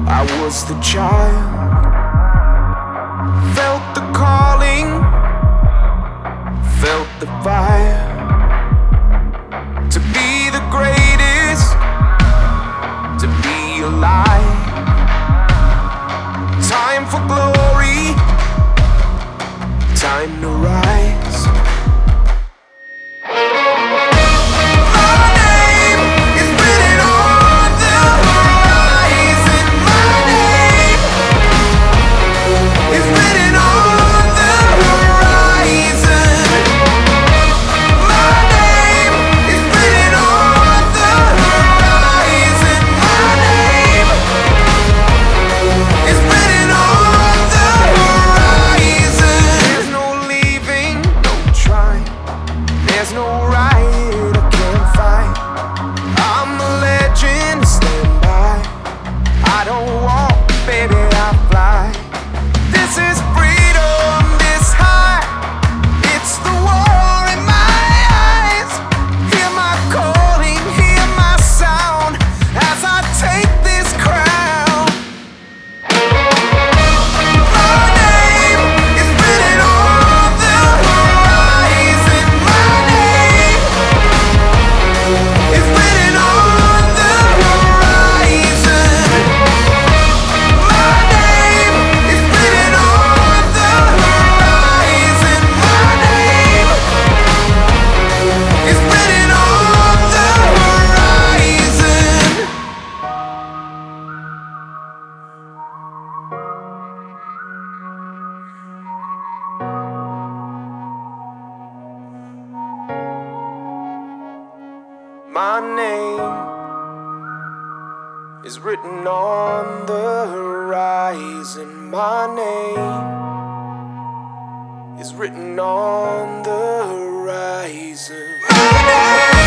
I was the child, felt the calling, felt the fire to be the greatest, to be alive. Time for glory, time to rise. There's no right I can't fight. I'm a legend, stand by. I don't walk, baby, I fly. This is freedom, this high. It's the war in my eyes. Hear my calling, hear my sound as I take this crown. My name is written on the horizon. My name is written on the horizon. My name